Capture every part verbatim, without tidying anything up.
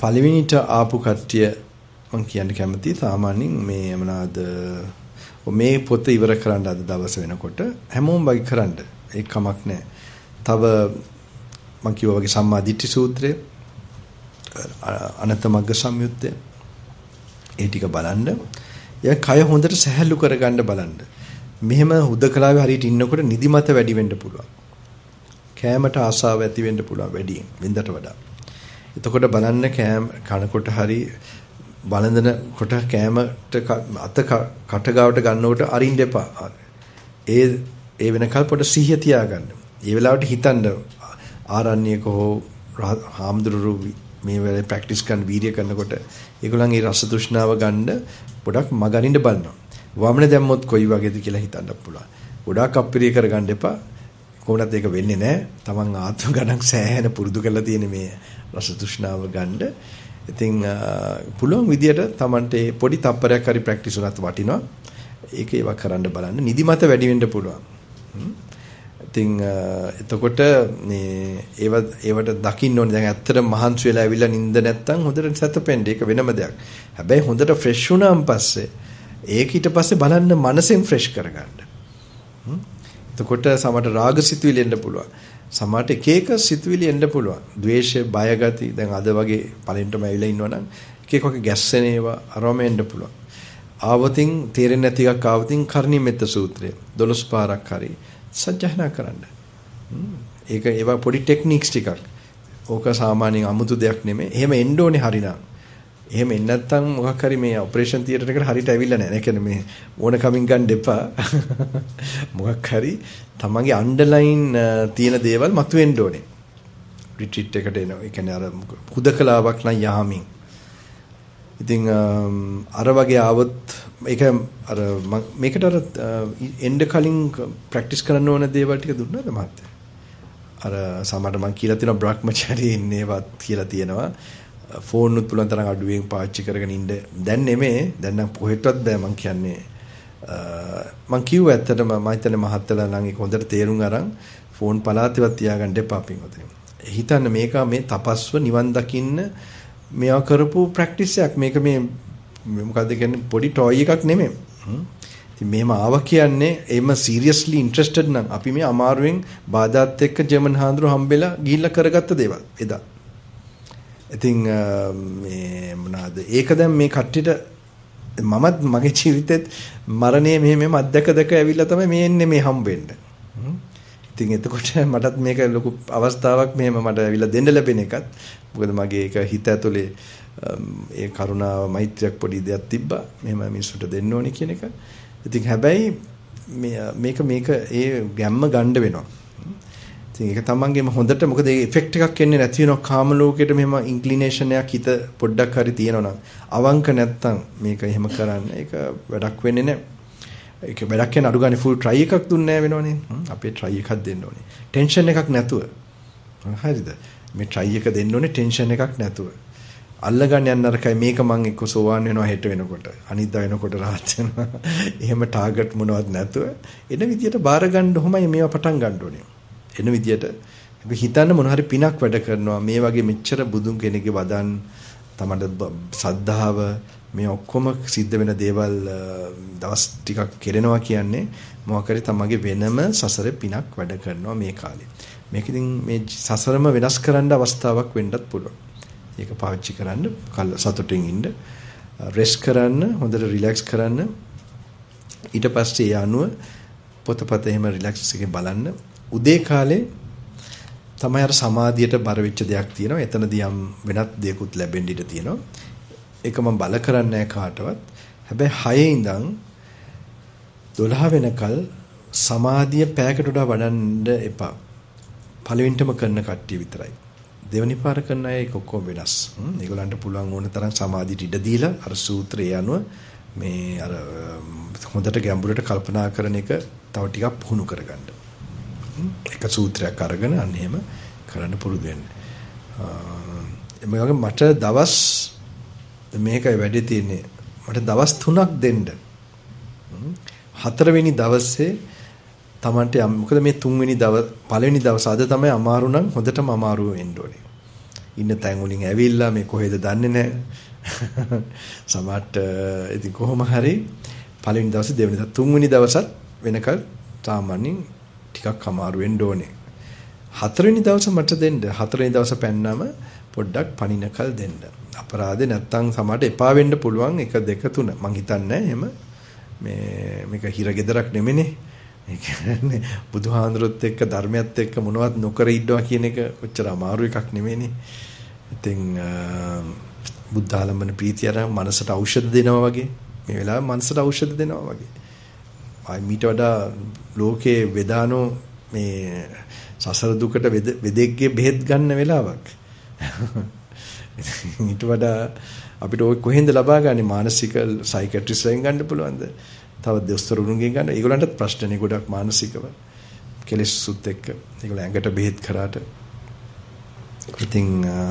පළවෙනිට ආපු කට්ටිය මම කියන්න කැමතියි සාමාන්‍යයෙන් මේ මොනවාද මේ පොත ඉවර කරන්න අද දවස වෙනකොට හැමෝම වගේ කරන්න ඒක කමක් නැහැ. තව මම කිව්වා වගේ සම්මා දිට්ඨි සූත්‍රය අනත මග්ග සංයුත්තය ඒ ටික බලන්න. ඒ කය හොඳට සැහැල්ලු කරගන්න බලන්න. මෙහෙම හුදකලාවේ හරියට ඉන්නකොට නිදිමත වැඩි වෙන්න පුළුවන්. කෑමට ආසාව ඇති වෙන්න පුළුවන් වැඩියෙන් වින්දට වඩා. එතකොට බලන්න කෑම කනකොට හරි බලඳන කොට කෑමට අත කට ගාවට ගන්නකොට අරින්න එපා. ඒ ඒ වෙනකල් පොඩ සිහිය තියාගන්න. ඒ වෙලාවට හිතන්න ආරණ්‍යක හෝ හාමුදුරු මේ වෙලාවේ ප්‍රැක්ටිස් කරන වීර්ය කරනකොට ඒගොල්ලන්ගේ රස තෘෂ්ණාව ගන්න පොඩක් මගනින්න බලනවා. වමනේ දැම්මොත් කොයි වගේද කියලා හිතන්න පුළුවන්. ගොඩාක් අප්‍රිය කරගන්න එපා. කොහොමද ඒක වෙන්නේ නැහැ. Taman ආත්ම ගණන් සෑහෙන පුරුදු කරලා තියෙන මේ රස තෘෂ්ණාව ගන්න. ඉතින් පුළුවන් විදියට Tamanට පොඩි තප්පරයක් හරි ප්‍රැක්ටිස් උනත් වටිනවා. ඒක ඒවා කරන්න බලන්න. නිදිමත වැඩි වෙන්න පුළුවන්. ඉතින් එතකොට මේ ඒව ඒවට දකින්න ඕනේ. දැන් ඇත්තටම මහන්සි වෙලා ඇවිල්ලා නිින්ද නැත්තම් හොඳට සැතපෙන්න. ඒක වෙනම දෙයක්. හැබැයි හොඳට ෆ්‍රෙෂ් වුණාන් පස්සේ ඒක ඊට පස්සේ බලන්න මනසෙන් ෆ්‍රෙෂ් කරගන්න. එතකොට සමහරට රාග සිතුවිලි එන්න පුළුවන්. සමහරට එක එක සිතුවිලි එන්න පුළුවන්. ද්වේෂ, බය ගති දැන් අද වගේ පළෙන්ටම ඇවිල්ලා ඉන්නවනම් එක එක වගේ ගැස්සෙන ඒවා අරම එන්න පුළුවන්. ආවතින් තේරෙන්නේ නැති එකක් ආවතින් කර්ණීයමෙත්ත සූත්‍රය දොළොස් පාරක් හරි සජ්ජහනා කරන්න. ඒක ඒවා පොඩි ටෙක්නික්ස් ටිකක්. ඕක සාමාන්‍යයෙන් අමුතු දෙයක් නෙමෙයි. එහෙම එන්න ඕනේ හරිනම්. එහෙම එන්නේ නැත්නම් මොකක් හරි මේ ඔපරේෂන් තියටර් එකට හරියට ඇවිල්ලා නැහැ. ඒ කියන්නේ මේ ඕන කමින් ගන්න එපා. මොකක් හරි තමන්ගේ අන්ඩර්ලයින් තියෙන දේවල් මතුවෙන්න ඕනේ. රිට්‍රීට් එකට එනවා. ඒ කියන්නේ අර හුදකලාවක් නම් යාමින්. ඉතින් අර වගේ ආවොත් ඒක අර මේකට අර එන්න කලින් ප්‍රැක්ටිස් කරන්න ඕන දේවල් ටික දුන්නාද මහත්තයා? අර සමහරට මම කියලා තියෙනවා බ්‍රහ්මචාරී ඉන්නේවත් කියලා තියෙනවා. ෆෝන් උත් පුළුවන් තරම් අඩුවෙන් පාවිච්චි කරගෙන ඉන්න. දැන් නෙමෙයි. දැන් නම් කොහෙටවත් බෑ මං කියන්නේ. මං කිව්වා ඇත්තටම මම හිතන්නේ මහත්තයලා නම් ඒක හොඳට තේරුම් අරන් ෆෝන් පලාතේවත් තියාගන්න එපා පින්වතුනි. හිතන්න මේක මේ තපස්ව නිවන් දකින්න මේවා කරපු ප්‍රැක්ටිස් එකක්. මේක මේ මොකද්ද කියන්නේ පොඩි ටොයි එකක් නෙමෙයි. ඉතින් මෙහෙම ආවා කියන්නේ එම සීරියස්ලි ඉන්ට්‍රෙස්ටඩ් නම් අපි මේ අමාරුවෙන් බාධාත් එක්ක ජර්මන් හාමුදුරුවෝ හම්බෙලා ගිහිල්ලා කරගත්ත දේවල් එදා. ඉතින් මේ මොනවාද ඒක දැන් මේ කට්ටියට මමත් මගේ ජීවිතෙත් මරණය මෙහෙම මෙහෙම අත්දැක දැක ඇවිල්ලා තමයි මේ එන්නේ මේ හම්බෙන්න. ඉතින් එතකොට මටත් මේක ලොකු අවස්ථාවක් මෙහෙම මට ඇවිල්ලා දෙන්න ලැබෙන එකත්. මොකද මගේ ඒක හිත ඇතුලේ ඒ කරුණාව මෛත්‍රියක් පොඩි දෙයක් තිබ්බා. මෙහෙම මිනිස්සුන්ට දෙන්න ඕනේ කියන එක. ඉතින් හැබැයි මේක මේක ඒ ගැම්ම ගන්න වෙනවා. ඉතින් ඒක තමන්ගේම හොඳට මොකද ඒ ඉෆෙක්ට් එකක් එන්නේ නැති වෙනවා කාම ලෝකෙට මෙහෙම ඉන්ක්ලිනේෂන් එකක් හිත පොඩ්ඩක් හරි තියෙනවා නම් අවංක නැත්තම් මේක එහෙම කරන්න ඒක වැඩක් වෙන්නේ නැහැ. ඒක වැඩක් කියන අඩු ගානේ ෆුල් try එකක් දුන්නේ නැහැ වෙනවනේ. අපේ try එකක් දෙන්න ඕනේ. ටෙන්ෂන් එකක් නැතුව. හරිද? මේ try එක දෙන්න ඕනේ ටෙන්ෂන් එකක් නැතුව. අල්ලගන්න යන්න අරකයි මේක මං එක්ක සෝවාන් වෙනවා හෙට වෙනකොට අනිද්දා වෙනකොට rahat වෙනවා. එහෙම ටාගට් මොනවත් නැතුව එන විදියට බාර ගන්න ඔහොමයි මේවා පටන් ගන්න ඕනේ. එන විදියට අපි හිතන්න මොන හරි පිනක් වැඩ කරනවා මේ වගේ මෙච්චර බුදුන් කෙනෙක්ගේ වදන් තමයි සද්ධාව මේ ඔක්කොම සිද්ධ වෙන දේවල් දවස් ටිකක් කෙරෙනවා කියන්නේ මොකක් හරි තමගේ වෙනම සසරේ පිනක් වැඩ කරනවා මේ කාලේ. මේක ඉතින් මේ සසරම වෙනස් කරන්න අවස්ථාවක් වෙන්නත් පුළුවන්. ඒක පාවිච්චි කරන්න සතුටින් ඉන්න රෙස්ට් කරන්න හොඳට රිලැක්ස් කරන්න ඊට පස්සේ ඒ අනුව පොතපත එහෙම රිලැක්ස් එකේ බලන්න. උදේ කාලේ තමයි අර සමාධියට බර වෙච්ච දෙයක් තියෙනවා. එතනදී යම් වෙනත් දෙයක්ත් ලැබෙන්න ඉඩ තියෙනවා. ඒක මම බල කරන්නේ නැහැ කාටවත්. හැබැයි හයේ ඉඳන් දොළහ වෙනකල් සමාධිය පැයකට වඩා වඩන්න එපා. පළවෙනිටම කරන කට්ටිය විතරයි. දෙවනි පාර කරන අය ඒක ඔක්කොම වෙනස්. ඒගොල්ලන්ට පුළුවන් ඕන තරම් සමාධියට ඉඩ දීලා අර සූත්‍රය අනුව මේ අර හොඳට ගැඹුරට කල්පනා කරන එක තව ටිකක් පුහුණු කරගන්න. එක සූත්‍රයක් අරගෙන අන්න එහෙම කරන්න පුරුදු වෙන්න. එමගින් මට දවස් මේකයි වැඩි තියෙන්නේ. මට දවස් තුනක් දෙන්න. හතරවෙනි දවසේ Tamante මොකද මේ තුන්වෙනි දවස් පළවෙනි දවස් අද තමයි අමාරු නම් හොඳටම අමාරු වෙන්න ඕනේ. ඉන්න තැන් වලින් ඇවිල්ලා මේ කොහෙද දන්නේ නැහැ. සමහරට ඉතින් කොහොම හරි පළවෙනි දවසේ දෙවෙනි දවසේ තුන්වෙනි දවසත් වෙනකල් සාමාන්‍යයෙන් ටිකක් අමාරු වෙන්න ඕනේ. හතරවෙනි දවසේ මට දෙන්න. හතරවෙනි දවසේ පැන්නම පොඩ්ඩක් පණිනකල් දෙන්න. අපරාධේ නැත්තම් සමහරට එපා වෙන්න පුළුවන් එක දෙක තුන. මං හිතන්නේ එහෙම මේ මේක හිරගෙදරක් නෙමෙයිනේ. ඒ කියන්නේ බුදුහාඳුරොත් එක්ක ධර්මයත් එක්ක මොනවත් නොකර ඉන්නවා කියන එක ඔච්චර අමාරු එකක් නෙමෙයිනේ. ඉතින් බුද්ධ ආලම්බන ප්‍රීතිය අර මනසට ඖෂධ දෙනවා වගේ මේ වෙලාවේ මනසට ඖෂධ දෙනවා වගේ. ආයි මීට වඩා ලෝකේ වේදානෝ මේ සසර දුකට වෙදෙක්ගේ බෙහෙත් ගන්න වෙලාවක්. ඊට වඩා අපිට ඔය කොහෙන්ද ලබා ගන්නේ මානසික සයිකියාට්‍රිස්ට්ගෙන් ගන්න පුළුවන්ද? තව දොස්තරුන්ගෙන් ගන්න. ඒගොල්ලන්ට ප්‍රශ්නනේ ගොඩක් මානසිකව. කෙලෙස් සුත් එක්ක. ඒගොල්ලෝ ඇඟට බෙහෙත් කරාට. ඉතින්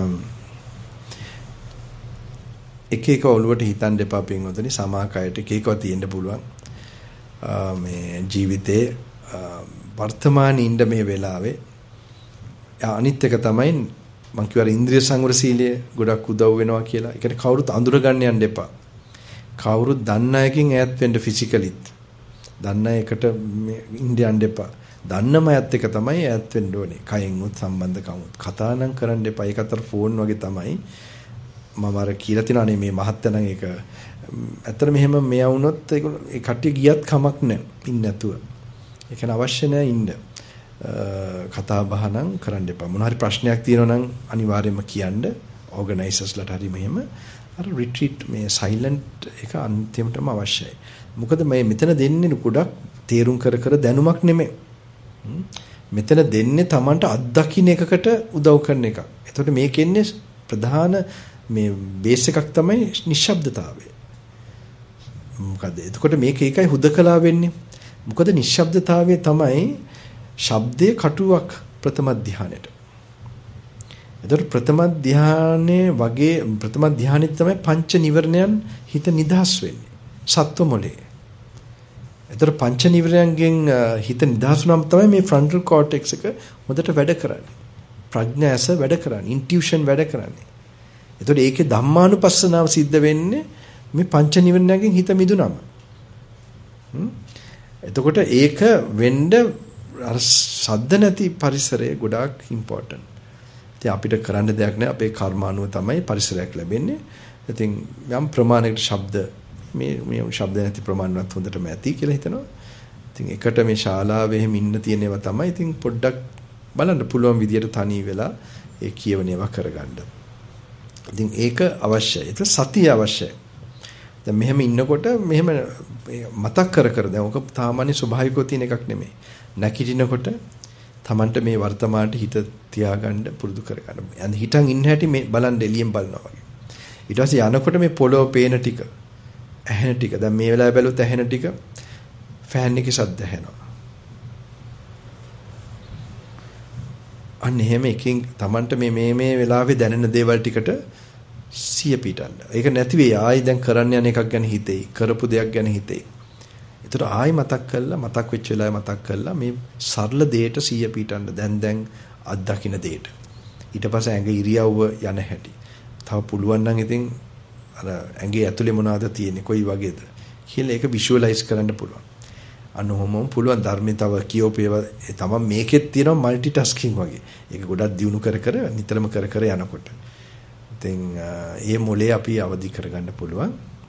එක එක ඔළුවට හිතන්න එපා පින්වතුනි. සමාකයට එක එකව තියෙන්න පුළුවන්. මේ ජීවිතේ වර්තමානයේ ඉන්න මේ වෙලාවේ අනිත් එක තමයි මං කියවර ඉන්ද්‍රිය සංවර සීලය ගොඩක් උදව් වෙනවා කියලා. ඒ කියන්නේ කවුරුත් අඳුර ගන්න යන්න එපා. කවුරුත් දන්න අයකින් ඈත් වෙන්න ෆිසිකලිත්. දන්න එකට ඉන්න යන්න එපා. දන්නම අයත් එක තමයි ඈත් වෙන්න ඕනේ. කයෙන් උත් සම්බන්ධකම් උත් කතා නම් කරන්න එපා. ඒක අතර ෆෝන් වගේ තමයි. මම අර කියලා තිනානේ මේ මහත්තයා නම් ඒක ඇත්තට මෙහෙම මෙයා වුණොත් ඒ කට්ටිය ගියත් කමක් නැහැ. ඉන්න නැතුව. ඒ කියන්නේ අවශ්‍ය නැහැ ඉන්න. කතා බහ නම් කරන්න එපා. මොන හරි ප්‍රශ්නයක් තියෙනවා නම් අනිවාර්යයෙන්ම කියන්න. ඕගනයිසර්ස්ලාට හරි මෙහෙම අර රිට්‍රීට් මේ සයිලන්ට් එක අන්තිමටම අවශ්‍යයි. මොකද මේ මෙතන දෙන්නේ ගොඩක් තේරුම් කර කර දැනුමක් නෙමෙයි. මෙතන දෙන්නේ Tamanට අත්දකින්න එකකට උදව් කරන එක. එතකොට මේකෙන්නේ ප්‍රධාන මේ බේස් එකක් තමයි නිශ්ශබ්දතාවය. මොකද එතකොට මේක ඒකයි හුදකලා වෙන්නේ. මොකද නිශ්ශබ්දතාවය තමයි ශබ්දයේ කටුවක් ප්‍රථම ධානයට. එතකොට ප්‍රථම ධානයේ වගේ ප්‍රථම ධානයේ තමයි පංච නිවර්ණයන් හිත නිදහස් වෙන්නේ. සත්ව මොලේ. එතකොට පංච නිවර්ණයන්ගෙන් හිත නිදහස් වුණාම තමයි මේ ෆ්‍රන්ටල් කෝටෙක්ස් එක හොඳට වැඩ කරන්නේ. ප්‍රඥාස වැඩ කරන්නේ, ඉන්ටියුෂන් වැඩ කරන්නේ. එතකොට ඒකේ ධම්මානුපස්සනාව සිද්ධ වෙන්නේ මේ පංච නිවර්ණයන්ගෙන් හිත මිදුනම. එතකොට ඒක වෙන්න අර සද්ද නැති පරිසරය ගොඩාක් ඉම්පෝටන්ට්. ඉතින් අපිට කරන්න දෙයක් නැහැ. අපේ කර්ම අනුව තමයි පරිසරයක් ලැබෙන්නේ. ඉතින් යම් ප්‍රමාණයකට ශබ්ද මේ මේ ශබ්ද නැති ප්‍රමාණවත් හොඳටම ඇති කියලා හිතනවා. ඉතින් එකට මේ ශාලාවේ එහෙම ඉන්න තියෙන ඒවා තමයි. ඉතින් පොඩ්ඩක් බලන්න පුළුවන් විදියට තනි වෙලා ඒ කියවන ඒවා කරගන්න. ඉතින් ඒක අවශ්‍යයි. ඒක සතිය අවශ්‍යයි. දැන් මෙහෙම ඉන්නකොට මෙහෙම මතක් කර කර දැන් ඔක සාමාන්‍ය ස්වභාවිකව තියෙන එකක් නෙමෙයි. නැකිටිනකොට Tamanට මේ වර්තමානට හිත තියාගන්න පුරුදු කරගන්න. යන් හිතන් ඉන්න හැටි මේ බලන් එළියෙන් බලනවා වගේ. ඊට පස්සේ යනකොට මේ පොළොව පේන ටික, ඇහෙන ටික. දැන් මේ වෙලාවේ බැලුවොත් ඇහෙන ටික ෆෑන් එකේ ශබ්ද ඇහෙනවා. අන්න එහෙම එකකින් Tamanට මේ මේ මේ වෙලාවේ දැනෙන දේවල් ටිකට සිය පිටන්න. ඒක නැති වෙයි. ආයි දැන් කරන්න යන එකක් ගැන හිතෙයි. කරපු දෙයක් ගැන හිතෙයි. ඒතර ආයි මතක් කරලා මතක් වෙච්ච වෙලාවේ මතක් කරලා මේ සරල දෙයට සිය පිටන්න. දැන් දැන් අත්දකින්න දෙයට. ඊට පස්සේ ඇඟ ඉරියව්ව යන හැටි. තව පුළුවන් නම් ඉතින් අර ඇඟේ ඇතුලේ මොනවද තියෙන්නේ කොයි වගේද කියලා ඒක විෂුවලයිස් කරන්න පුළුවන්. අනෝමම පුළුවන් ධර්මයේ තව කියෝපේව තමයි මේකෙත් තියෙනවා মালටි ටාස්කින් වගේ. ඒක ගොඩක් දියුණු කර කර නිතරම කර කර යනකොට. ඉතින් ඒ මොලේ අපි අවදි කරගන්න පුළුවන්.